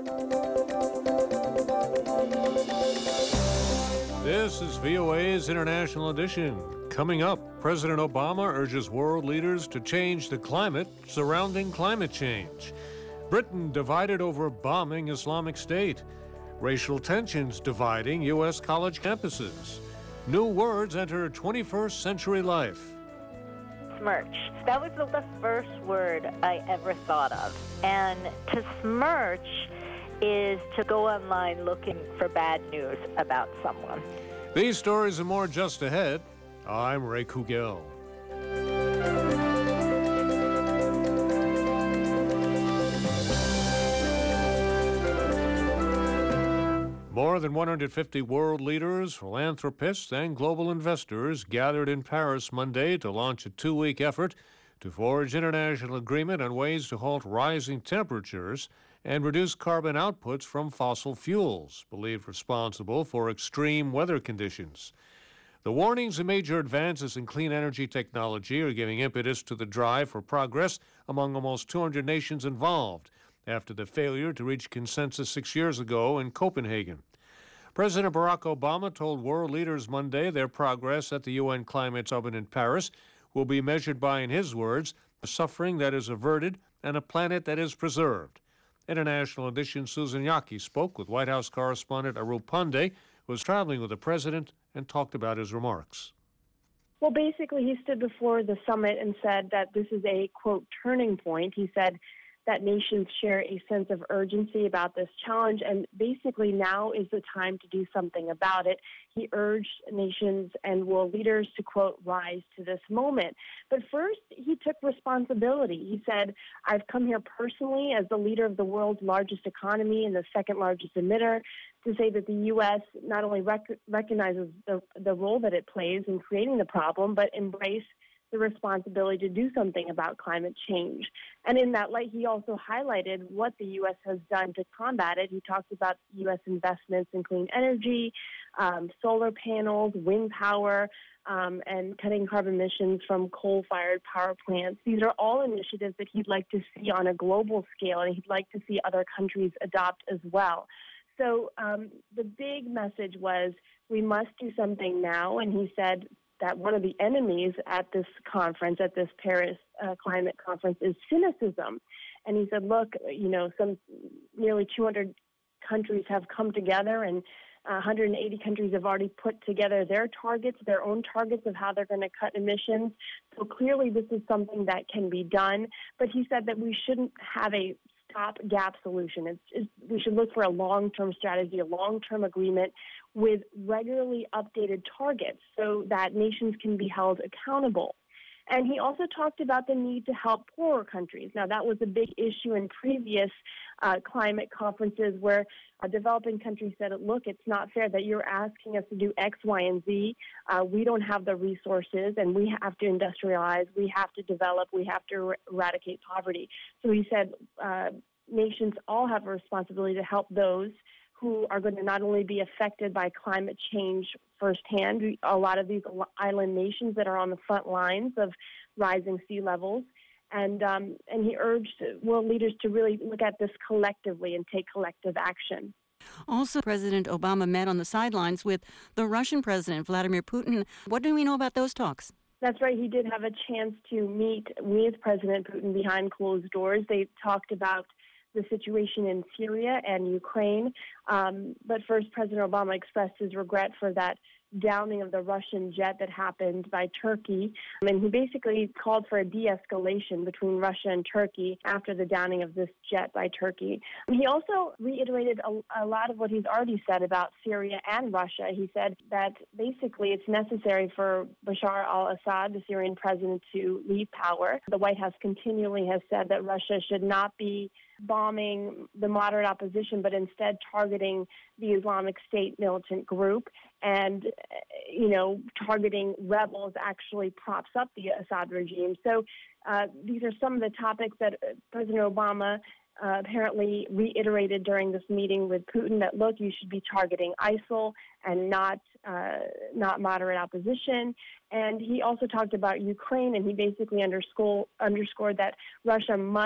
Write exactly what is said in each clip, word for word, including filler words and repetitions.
This is V O A's International Edition. Coming up, President Obama urges world leaders to change the climate surrounding climate change. Britain divided over bombing Islamic State. Racial tensions dividing U S college campuses. New words enter twenty-first century life. Smirch. That was the first word I ever thought of. And to smirch is to go online looking for bad news about someone. These stories and more just ahead. I'm Ray Kugel. More than one hundred fifty world leaders, philanthropists, and global investors gathered in Paris Monday to launch a two-week effort to forge international agreement on ways to halt rising temperatures and reduce carbon outputs from fossil fuels, believed responsible for extreme weather conditions. The warnings and major advances in clean energy technology are giving impetus to the drive for progress among almost two hundred nations involved after the failure to reach consensus six years ago in Copenhagen. President Barack Obama told world leaders Monday their progress at the U N Climate Summit in Paris will be measured by, in his words, a suffering that is averted and a planet that is preserved. International Edition Susan Yaki spoke with White House correspondent Arup Pande, who was traveling with the president, and talked about his remarks. Well, basically, he stood before the summit and said that this is a, quote, turning point. He said that nations share a sense of urgency about this challenge, and basically now is the time to do something about it. He urged nations and world leaders to, quote, rise to this moment. But first, he took responsibility. He said, I've come here personally as the leader of the world's largest economy and the second largest emitter to say that the U S not only rec- recognizes the, the role that it plays in creating the problem, but embrace the responsibility to do something about climate change. And in that light, he also highlighted what the U S has done to combat it. He talked about U S investments in clean energy, um, solar panels, wind power, um, and cutting carbon emissions from coal-fired power plants. These are all initiatives that he'd like to see on a global scale, and he'd like to see other countries adopt as well. So um, the big message was we must do something now, and he said that one of the enemies at this conference, at this Paris uh, climate conference, is cynicism. And he said, look, you know, some nearly two hundred countries have come together, and uh, one hundred eighty countries have already put together their targets, their own targets of how they're going to cut emissions. So clearly this is something that can be done. But he said that we shouldn't have a stop-gap solution. It's, it's, we should look for a long-term strategy, a long-term agreement with regularly updated targets so that nations can be held accountable. And he also talked about the need to help poorer countries. Now, that was a big issue in previous uh, climate conferences where uh, developing countries said, look, it's not fair that you're asking us to do X, Y, and Z. Uh, we don't have the resources, and we have to industrialize. We have to develop. We have to er- eradicate poverty. So he said uh, nations all have a responsibility to help those who are going to not only be affected by climate change firsthand, a lot of these island nations that are on the front lines of rising sea levels. And um, and he urged world leaders to really look at this collectively and take collective action. Also, President Obama met on the sidelines with the Russian President, Vladimir Putin. What do we know about those talks? That's right. He did have a chance to meet with President Putin behind closed doors. They talked about the situation in Syria and Ukraine. Um, but first, President Obama expressed his regret for that downing of the Russian jet that happened by Turkey. And he basically called for a de-escalation between Russia and Turkey after the downing of this jet by Turkey. He also reiterated a, a lot of what he's already said about Syria and Russia. He said that basically it's necessary for Bashar al-Assad, the Syrian president, to leave power. The White House continually has said that Russia should not be bombing the moderate opposition, but instead targeting the Islamic State militant group. And, you know, targeting rebels actually props up the Assad regime. So uh, these are some of the topics that President Obama uh, apparently reiterated during this meeting with Putin, that, look, you should be targeting ISIL and not uh, not moderate opposition. And he also talked about Ukraine, and he basically underscore, underscored that Russia must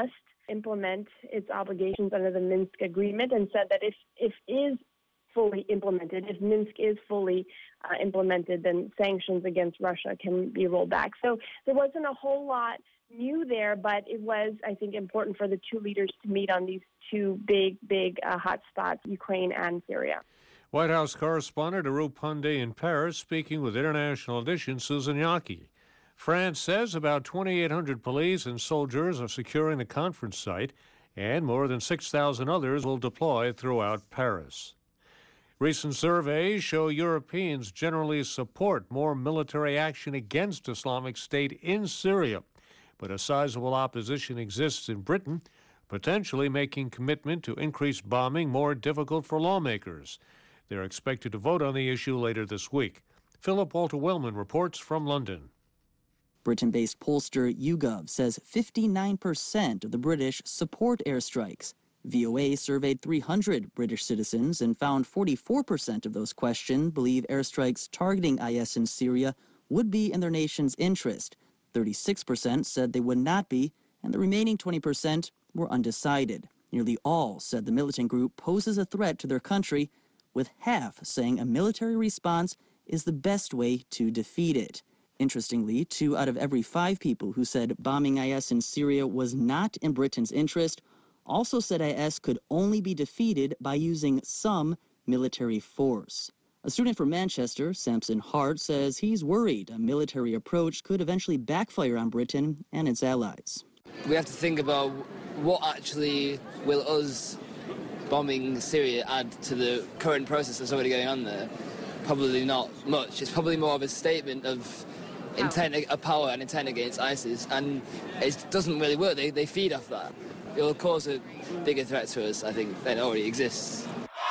implement its obligations under the Minsk agreement and said that if, if is fully implemented, if Minsk is fully uh, implemented, then sanctions against Russia can be rolled back. So there wasn't a whole lot new there, but it was, I think, important for the two leaders to meet on these two big, big uh, hot spots, Ukraine and Syria. White House correspondent Arup Pande in Paris speaking with International Edition's Susan Yaki. France says about twenty-eight hundred police and soldiers are securing the conference site, and more than six thousand others will deploy throughout Paris. Recent surveys show Europeans generally support more military action against Islamic State in Syria, but a sizable opposition exists in Britain, potentially making commitment to increased bombing more difficult for lawmakers. They're expected to vote on the issue later this week. Philip Walter Wellman reports from London. Britain-based pollster YouGov says fifty-nine percent of the British support airstrikes. V O A surveyed three hundred British citizens and found forty-four percent of those questioned believe airstrikes targeting I S in Syria would be in their nation's interest. thirty-six percent said they would not be, and the remaining twenty percent were undecided. Nearly all said the militant group poses a threat to their country, with half saying a military response is the best way to defeat it. Interestingly, two out of every five people who said bombing I S in Syria was not in Britain's interest also said I S could only be defeated by using some military force. A student from Manchester, Samson Hart, says he's worried a military approach could eventually backfire on Britain and its allies. We have to think about what actually will us bombing Syria add to the current process that's already going on there. Probably not much. It's probably more of a statement of intent, of power and intent against ISIS, and it doesn't really work. They, they feed off that. It will cause a bigger threat to us, I think, than it already exists.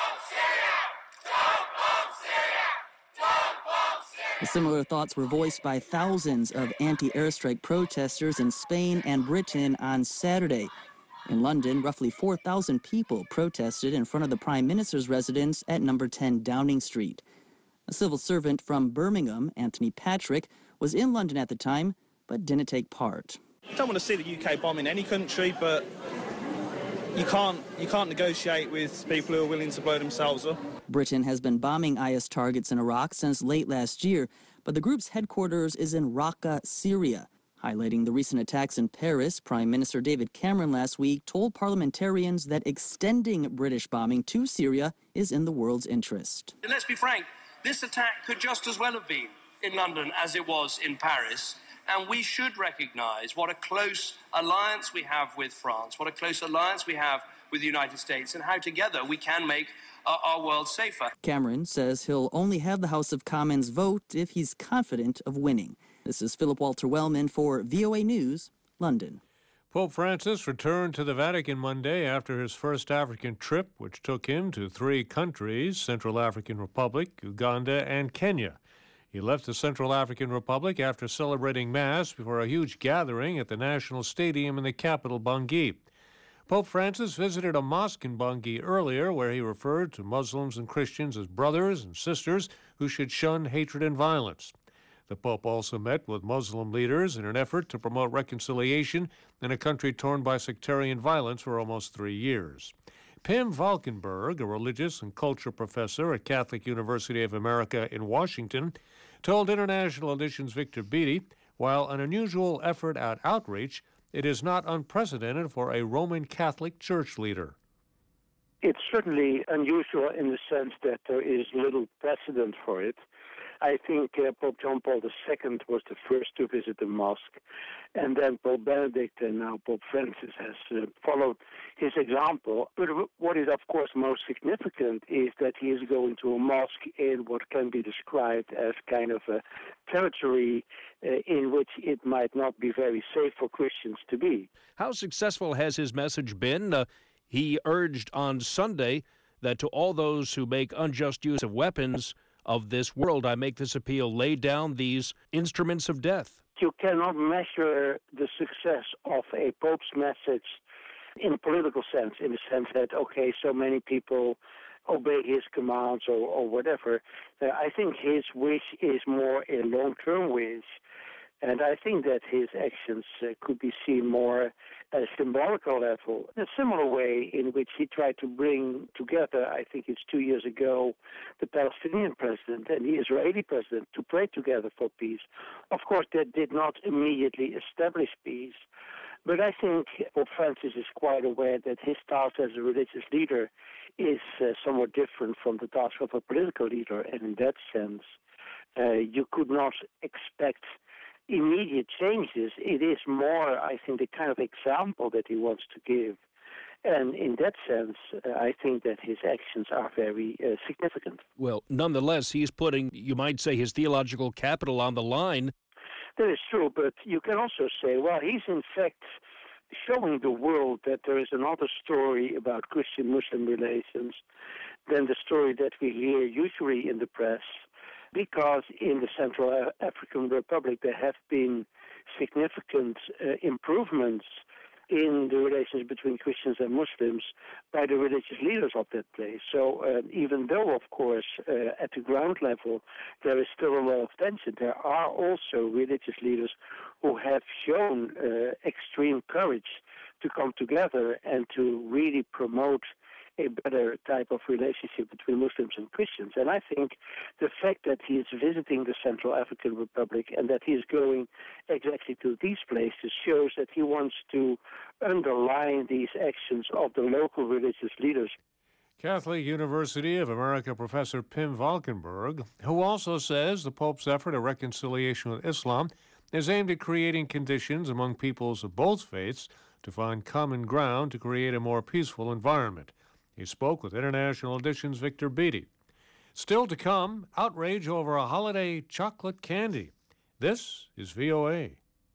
Similar thoughts were voiced by thousands of anti-airstrike protesters in Spain and Britain on Saturday. In London, roughly four thousand people protested in front of the Prime Minister's residence at number ten Downing Street. A civil servant from Birmingham, Anthony Patrick, was in London at the time, but didn't take part. I don't want to see the U K bombing any country, but you can't, you can't negotiate with people who are willing to blow themselves up. Britain has been bombing I S targets in Iraq since late last year, but the group's headquarters is in Raqqa, Syria. Highlighting the recent attacks in Paris, Prime Minister David Cameron last week told parliamentarians that extending British bombing to Syria is in the world's interest. And let's be frank, this attack could just as well have been in London as it was in Paris. And we should recognise what a close alliance we have with France, what a close alliance we have with the United States, and how together we can make uh, our world safer. Cameron says he'll only have the House of Commons vote if he's confident of winning. This is Philip Walter Wellman for V O A News, London. Pope Francis returned to the Vatican Monday after his first African trip, which took him to three countries, Central African Republic, Uganda, and Kenya. He left the Central African Republic after celebrating Mass before a huge gathering at the National Stadium in the capital, Bangui. Pope Francis visited a mosque in Bangui earlier where he referred to Muslims and Christians as brothers and sisters who should shun hatred and violence. The Pope also met with Muslim leaders in an effort to promote reconciliation in a country torn by sectarian violence for almost three years. Pim Valkenburg, a religious and culture professor at Catholic University of America in Washington, told International Edition's Victor Beattie, while an unusual effort at outreach, it is not unprecedented for a Roman Catholic church leader. It's certainly unusual in the sense that there is little precedent for it. I think uh, Pope John Paul the Second was the first to visit the mosque, and then Pope Benedict and now Pope Francis has uh, followed his example. But what is, of course, most significant is that he is going to a mosque in what can be described as kind of a territory uh, in which it might not be very safe for Christians to be. How successful has his message been? Uh, he urged on Sunday that to all those who make unjust use of weapons of this world, I make this appeal, lay down these instruments of death. You cannot measure the success of a pope's message in a political sense, in the sense that, okay, so many people obey his commands or, or whatever. Uh, I think his wish is more a long-term wish And I think that his actions uh, could be seen more at a symbolical level, in a similar way in which he tried to bring together, I think it's two years ago, the Palestinian president and the Israeli president to pray together for peace. Of course, that did not immediately establish peace, but I think Pope Francis is quite aware that his task as a religious leader is uh, somewhat different from the task of a political leader, and in that sense, uh, you could not expect immediate changes. It is more, I think, the kind of example that he wants to give. And in that sense, uh, I think that his actions are very uh, significant. Well, nonetheless, he's putting, you might say, his theological capital on the line. That is true, but you can also say, well, he's in fact showing the world that there is another story about Christian-Muslim relations than the story that we hear usually in the press, because in the Central African Republic there have been significant uh, improvements in the relations between Christians and Muslims by the religious leaders of that place. So uh, even though, of course, uh, at the ground level there is still a lot of tension, there are also religious leaders who have shown uh, extreme courage to come together and to really promote a better type of relationship between Muslims and Christians. And I think the fact that he is visiting the Central African Republic and that he is going exactly to these places shows that he wants to underline these actions of the local religious leaders. Catholic University of America professor Pim Valkenburg, who also says the Pope's effort at reconciliation with Islam is aimed at creating conditions among peoples of both faiths to find common ground to create a more peaceful environment. He spoke with International Edition's Victor Beattie. Still to come, outrage over a holiday chocolate candy. This is V O A.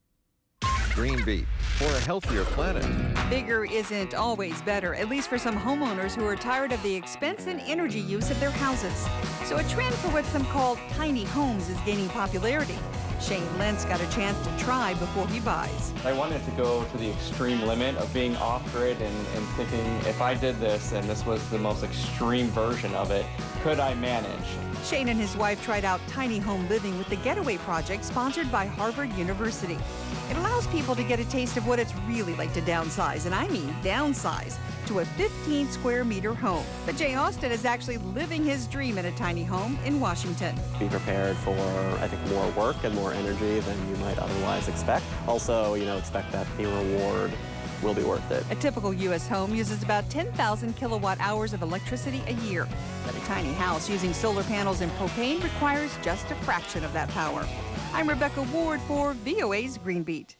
Green Beat, for a healthier planet. Bigger isn't always better, at least for some homeowners who are tired of the expense and energy use of their houses. So a trend for what some call tiny homes is gaining popularity. Shane Lentz got a chance to try before he buys. I wanted to go to the extreme limit of being off-grid and, and thinking, if I did this and this was the most extreme version of it, could I manage? Shane and his wife tried out tiny home living with the Getaway Project, sponsored by Harvard University. It allows people to get a taste of what it's really like to downsize, and I mean downsize, to a fifteen square meter home. But Jay Austin is actually living his dream in a tiny home in Washington. Be prepared for, I think, more work and more energy than you might otherwise expect. Also, you know, expect that the reward will be worth it. A typical U S home uses about ten thousand kilowatt hours of electricity a year. But a tiny house using solar panels and propane requires just a fraction of that power. I'm Rebecca Ward for V O A's Green Beat.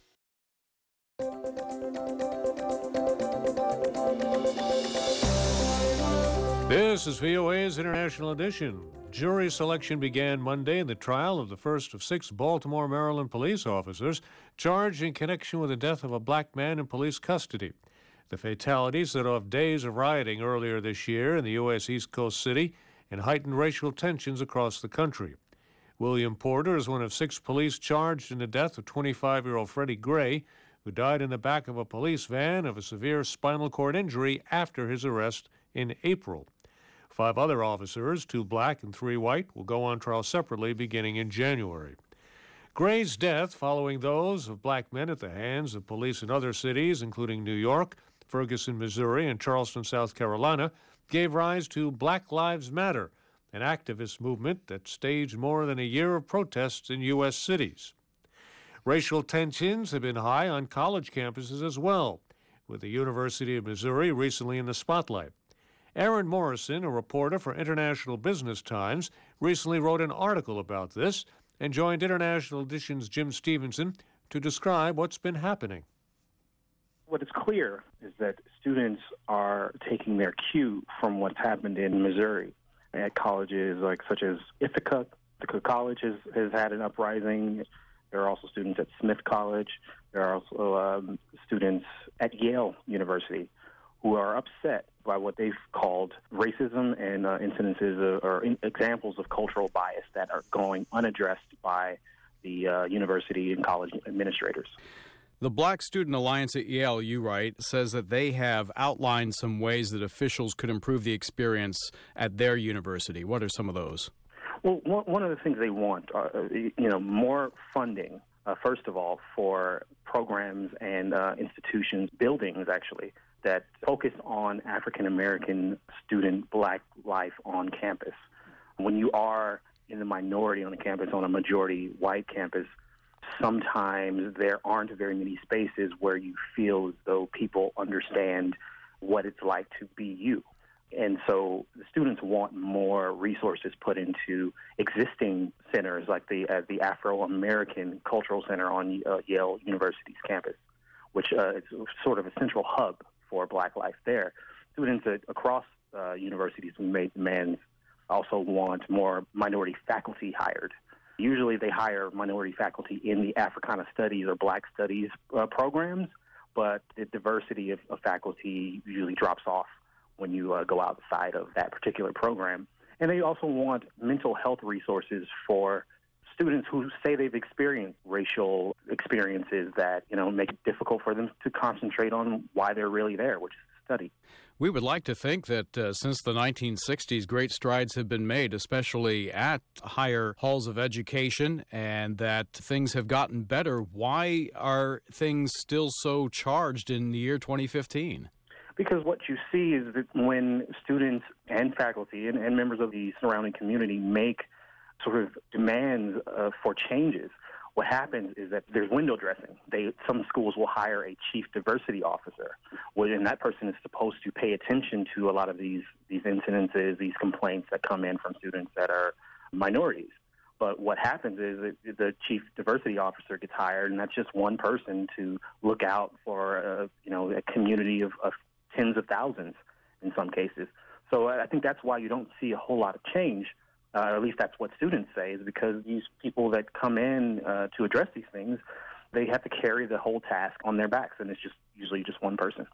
This is V O A's International Edition. Jury selection began Monday in the trial of the first of six Baltimore, Maryland police officers charged in connection with the death of a black man in police custody. The fatality set off days of rioting earlier this year in the U S East Coast city and heightened racial tensions across the country. William Porter is one of six police charged in the death of twenty-five-year-old Freddie Gray, who died in the back of a police van of a severe spinal cord injury after his arrest in April. Five other officers, two black and three white, will go on trial separately beginning in January. Gray's death, following those of black men at the hands of police in other cities, including New York, Ferguson, Missouri, and Charleston, South Carolina, gave rise to Black Lives Matter, an activist movement that staged more than a year of protests in U S cities. Racial tensions have been high on college campuses as well, with the University of Missouri recently in the spotlight. Aaron Morrison, a reporter for International Business Times, recently wrote an article about this and joined International Edition's Jim Stevenson to describe what's been happening. What is clear is that students are taking their cue from what's happened in Missouri at colleges like such as Ithaca. Ithaca College has, has had an uprising. There are also students at Smith College. There are also um, students at Yale University who are upset by what they've called racism and uh, incidences of, or in, examples of cultural bias that are going unaddressed by the uh, university and college administrators. The Black Student Alliance at Yale, you write, says that they have outlined some ways that officials could improve the experience at their university. What are some of those? Well, one of the things they want are, you know, more funding uh, first of all, for programs and uh, institutions, buildings actually, that focus on African American student black life on campus. When you are in the minority on a campus, on a majority white campus, sometimes there aren't very many spaces where you feel as though people understand what it's like to be you. And so the students want more resources put into existing centers like the uh, the Afro-American Cultural Center on uh, Yale University's campus, which uh, is sort of a central hub for black life there. Students uh, across uh, universities who made demands also want more minority faculty hired. Usually they hire minority faculty in the Africana Studies or Black Studies uh, programs, but the diversity of, of faculty usually drops off when you uh, go outside of that particular program. And they also want mental health resources for students who say they've experienced racial experiences that, you know, make it difficult for them to concentrate on why they're really there, which is to study. We would like to think that uh, since the nineteen sixties, great strides have been made, especially at higher halls of education, and that things have gotten better. Why are things still so charged in the year twenty fifteen? Because what you see is that when students and faculty and, and members of the surrounding community make sort of demands uh, for changes, what happens is that there's window dressing. They, some schools will hire a chief diversity officer, and that person is supposed to pay attention to a lot of these, these incidences, these complaints that come in from students that are minorities. But what happens is that the chief diversity officer gets hired, and that's just one person to look out for a, you know, a community of, of tens of thousands in some cases. So I think that's why you don't see a whole lot of change, uh, or at least that's what students say, is because these people that come in uh, to address these things, they have to carry the whole task on their backs, and it's just usually just one person.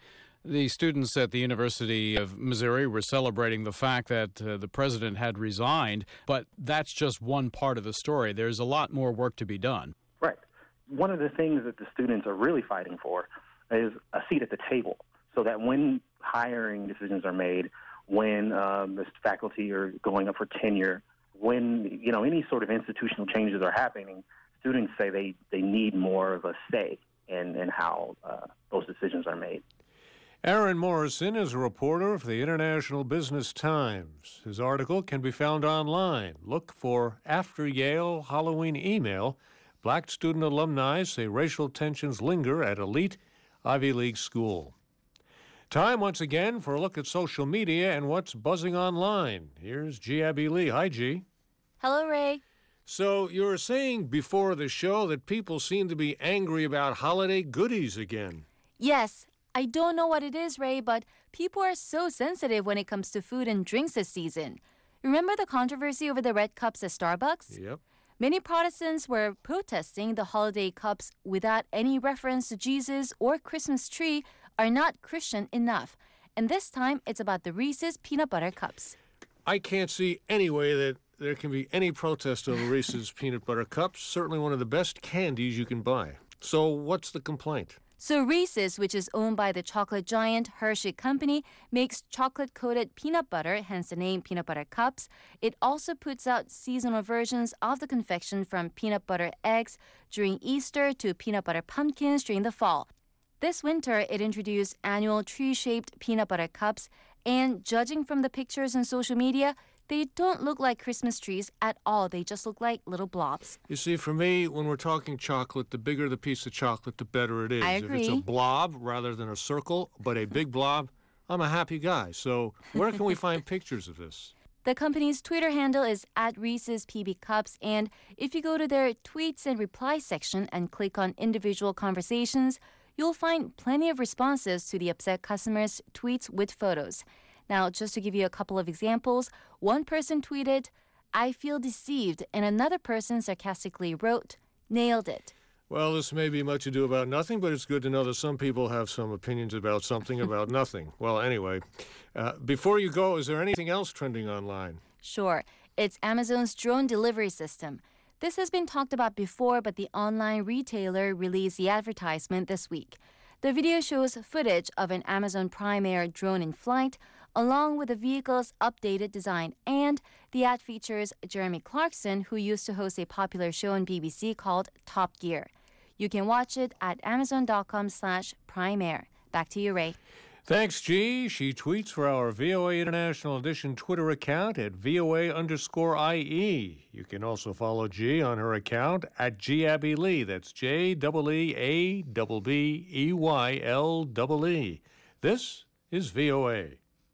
The students at the University of Missouri were celebrating the fact that uh, the president had resigned, but that's just one part of the story. There's a lot more work to be done. Right. One of the things that the students are really fighting for is a seat at the table, so that when hiring decisions are made, when um, the faculty are going up for tenure, when, you know, any sort of institutional changes are happening, students say they, they need more of a say in, in how uh, those decisions are made. Aaron Morrison is a reporter for the International Business Times. His article can be found online. Look for After Yale Halloween Email. Black student alumni say racial tensions linger at elite Ivy League school. Time once again for a look at social media and what's buzzing online. Here's G. Abby Lee. Hi, G. Hello, Ray. So you were saying before the show that people seem to be angry about holiday goodies again. Yes. I don't know what it is, Ray, but people are so sensitive when it comes to food and drinks this season. Remember the controversy over the red cups at Starbucks? Yep. Many Protestants were protesting the holiday cups without any reference to Jesus or Christmas tree are not Christian enough. And this time, it's about the Reese's peanut butter cups. I can't see any way that there can be any protest over Reese's peanut butter cups. Certainly one of the best candies you can buy. So what's the complaint? So Reese's, which is owned by the chocolate giant Hershey Company, makes chocolate-coated peanut butter, hence the name peanut butter cups. It also puts out seasonal versions of the confection from peanut butter eggs during Easter to peanut butter pumpkins during the fall. This winter, it introduced annual tree-shaped peanut butter cups, and judging from the pictures on social media, they don't look like Christmas trees at all. They just look like little blobs. You see, for me, when we're talking chocolate, the bigger the piece of chocolate, the better it is. I agree. If it's a blob rather than a circle, but a big blob, I'm a happy guy. So where can we find pictures of this? The company's Twitter handle is at Reese's P B Cups, and if you go to their tweets and replies section and click on individual conversations, you'll find plenty of responses to the upset customers' tweets with photos. Now, just to give you a couple of examples, one person tweeted, "I feel deceived," and another person sarcastically wrote, "Nailed it." Well, this may be much ado about nothing, but it's good to know that some people have some opinions about something about nothing. Well, anyway, uh, before you go, is there anything else trending online? Sure. It's Amazon's drone delivery system. This has been talked about before, but the online retailer released the advertisement this week. The video shows footage of an Amazon Prime Air drone in flight along with the vehicle's updated design. And the ad features Jeremy Clarkson, who used to host a popular show on B B C called Top Gear. You can watch it at amazon.com slash Prime Air. Back to you, Ray. Thanks, G. She tweets for our V O A International Edition Twitter account at V O A underscore I E. You can also follow G on her account at G Abby Lee. That's J E E A B B E Y L E E. This is V O A.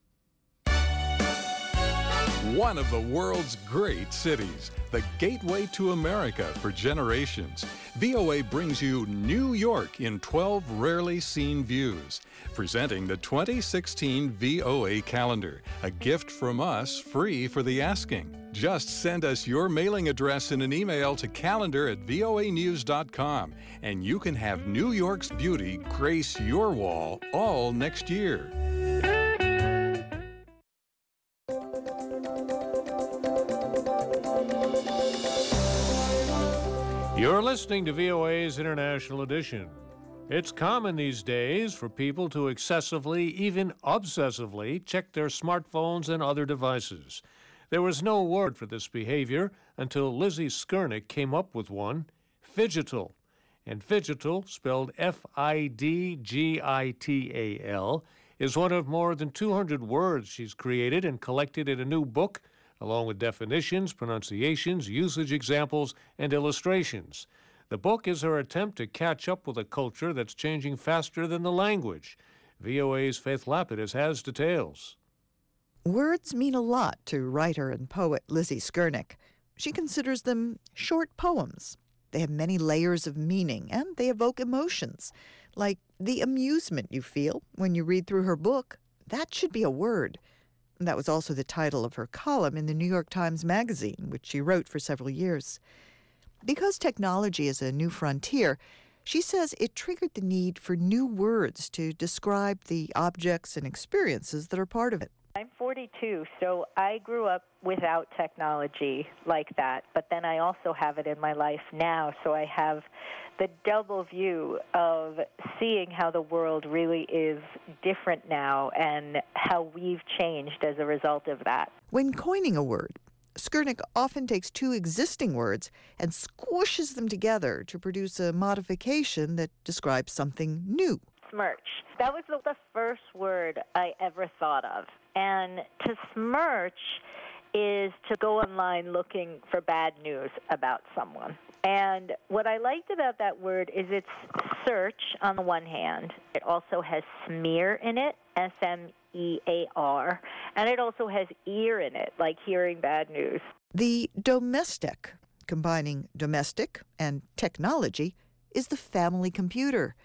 One of the world's great cities, the gateway to America for generations. V O A brings you New York in twelve rarely seen views. Presenting the twenty sixteen V O A calendar, a gift from us free for the asking. Just send us your mailing address in an email to calendar at V O A news dot com, and you can have New York's beauty grace your wall all next year. You're listening to V O A's International Edition. It's common these days for people to excessively, even obsessively, check their smartphones and other devices. There was no word for this behavior until Lizzie Skernick came up with one, fidgetal. And fidgetal, spelled F I D G I T A L, is one of more than two hundred words she's created and collected in a new book, along with definitions, pronunciations, usage examples, and illustrations. The book is her attempt to catch up with a culture that's changing faster than the language. V O A's Faith Lapidus has details. Words mean a lot to writer and poet Lizzie Skernick. She considers them short poems. They have many layers of meaning, and they evoke emotions, like the amusement you feel when you read through her book. That should be a word. That was also the title of her column in the New York Times Magazine, which she wrote for several years. Because technology is a new frontier, she says it triggered the need for new words to describe the objects and experiences that are part of it. I'm forty-two, so I grew up without technology like that, but then I also have it in my life now, so I have the double view of seeing how the world really is different now and how we've changed as a result of that. When coining a word, Skernick often takes two existing words and squishes them together to produce a modification that describes something new. Smirch. That was the first word I ever thought of. And to smirch is to go online looking for bad news about someone. And what I liked about that word is it's search on the one hand. It also has smear in it, S M E A R, and it also has ear in it, like hearing bad news. The domestic, combining domestic and technology, is the family computer.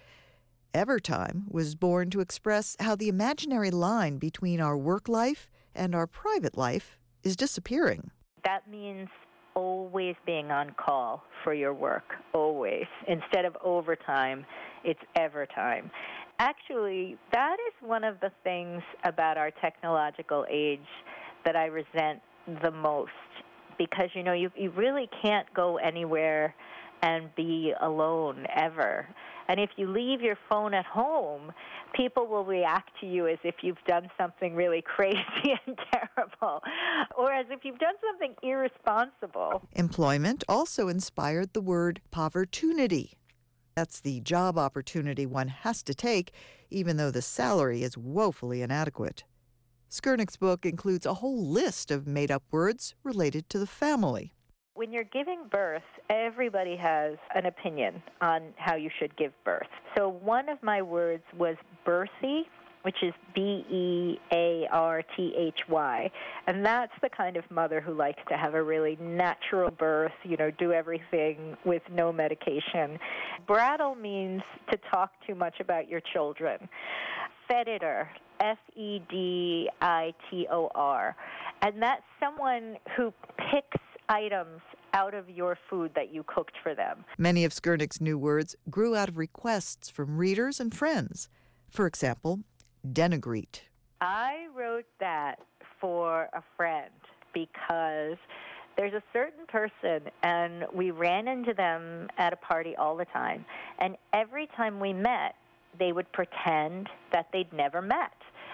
Evertime was born to express how the imaginary line between our work life and our private life is disappearing. That means always being on call for your work, always. Instead of overtime, it's evertime. Actually, that is one of the things about our technological age that I resent the most, because, you know, you, you really can't go anywhere and be alone ever. And if you leave your phone at home, people will react to you as if you've done something really crazy and terrible, or as if you've done something irresponsible. Employment also inspired the word povertunity. That's the job opportunity one has to take, even though the salary is woefully inadequate. Skernick's book includes a whole list of made-up words related to the family. When you're giving birth, everybody has an opinion on how you should give birth. So one of my words was birthy, which is B E A R T H Y. And that's the kind of mother who likes to have a really natural birth, you know, do everything with no medication. Brattle means to talk too much about your children. Feditor, F E D I T O R. And that's someone who picks items out of your food that you cooked for them. Many of Skernick's new words grew out of requests from readers and friends. For example, denigrate. I wrote that for a friend because there's a certain person, and we ran into them at a party all the time, and every time we met, they would pretend that they'd never met.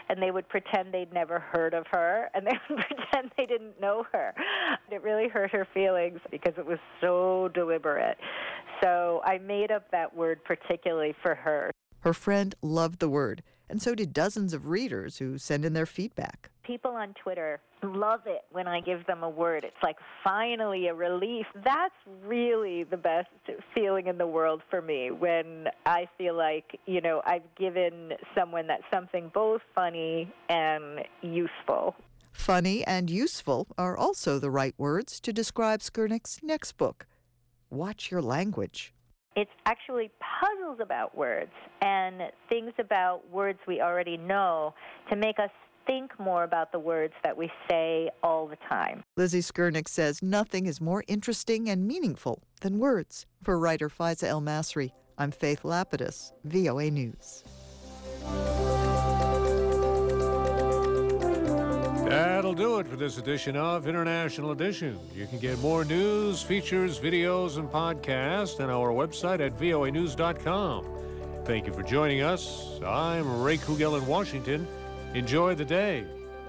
and they would pretend they'd never heard of her, and they would pretend they didn't know her. It really hurt her feelings because it was so deliberate. So I made up that word particularly for her. Her friend loved the word, and so did dozens of readers who send in their feedback. People on Twitter love it when I give them a word. It's like finally a relief. That's really the best feeling in the world for me, when I feel like, you know, I've given someone that's something both funny and useful. Funny and useful are also the right words to describe Skurnik's next book, Watch Your Language. It's actually puzzles about words and things about words we already know to make us think more about the words that we say all the time. Lizzie Skurnik says nothing is more interesting and meaningful than words. For writer Faiza El Masri, I'm Faith Lapidus, V O A News. That'll do it for this edition of International Edition. You can get more news, features, videos, and podcasts on our website at V O A news dot com. Thank you for joining us. I'm Ray Kugel in Washington. Enjoy the day.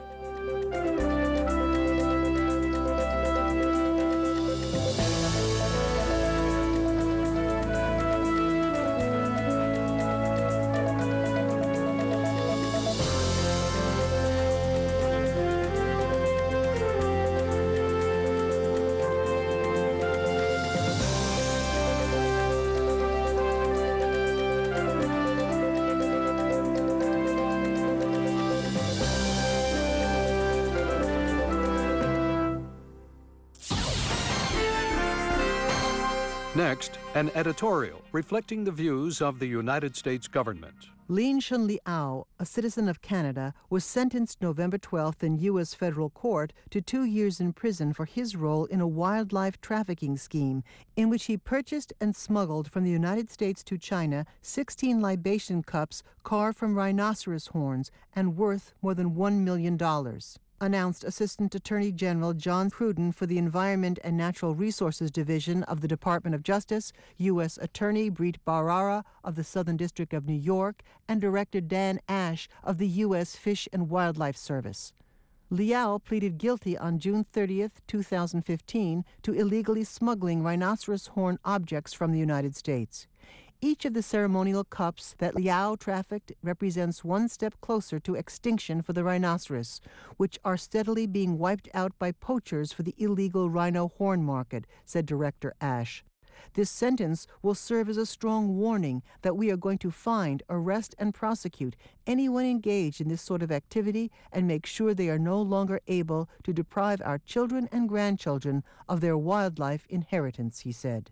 Next, an editorial reflecting the views of the United States government. Lin Chun Liao, a citizen of Canada, was sentenced November twelfth in U S federal court to two years in prison for his role in a wildlife trafficking scheme in which he purchased and smuggled from the United States to China sixteen libation cups carved from rhinoceros horns and worth more than one million dollars. Announced Assistant Attorney General John Pruden for the Environment and Natural Resources Division of the Department of Justice, U S Attorney Preet Bharara of the Southern District of New York, and Director Dan Ash of the U S Fish and Wildlife Service. Liao pleaded guilty on June thirtieth, two thousand fifteen, to illegally smuggling rhinoceros horn objects from the United States. Each of the ceremonial cups that Liao trafficked represents one step closer to extinction for the rhinoceros, which are steadily being wiped out by poachers for the illegal rhino horn market, said Director Ash. This sentence will serve as a strong warning that we are going to find, arrest, and prosecute anyone engaged in this sort of activity and make sure they are no longer able to deprive our children and grandchildren of their wildlife inheritance, he said.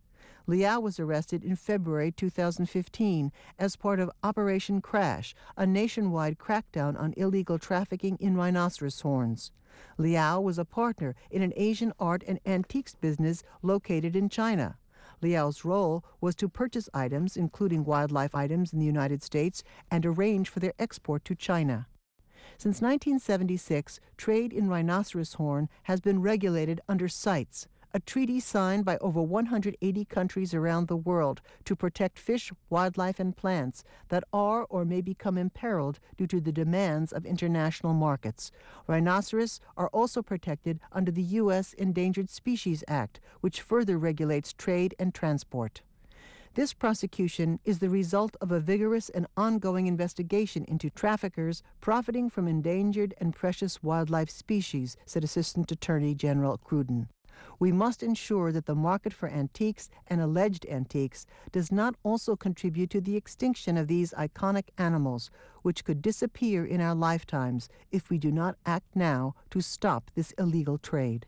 Liao was arrested in February two thousand fifteen as part of Operation Crash, a nationwide crackdown on illegal trafficking in rhinoceros horns. Liao was a partner in an Asian art and antiques business located in China. Liao's role was to purchase items, including wildlife items in the United States, and arrange for their export to China. Since nineteen seventy-six, trade in rhinoceros horn has been regulated under CITES, a treaty signed by over one hundred eighty countries around the world to protect fish, wildlife, and plants that are or may become imperiled due to the demands of international markets. Rhinoceros are also protected under the U S Endangered Species Act, which further regulates trade and transport. This prosecution is the result of a vigorous and ongoing investigation into traffickers profiting from endangered and precious wildlife species, said Assistant Attorney General Pruden. We must ensure that the market for antiques and alleged antiques does not also contribute to the extinction of these iconic animals, which could disappear in our lifetimes if we do not act now to stop this illegal trade.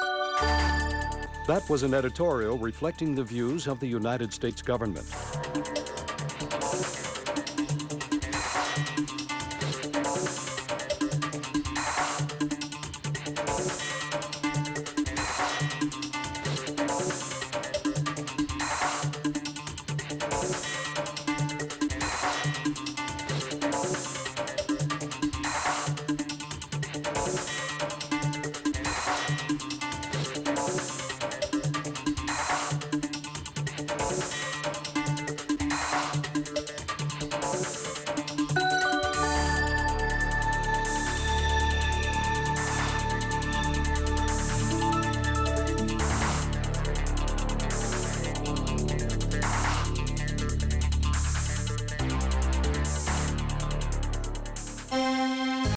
That was an editorial reflecting the views of the United States government.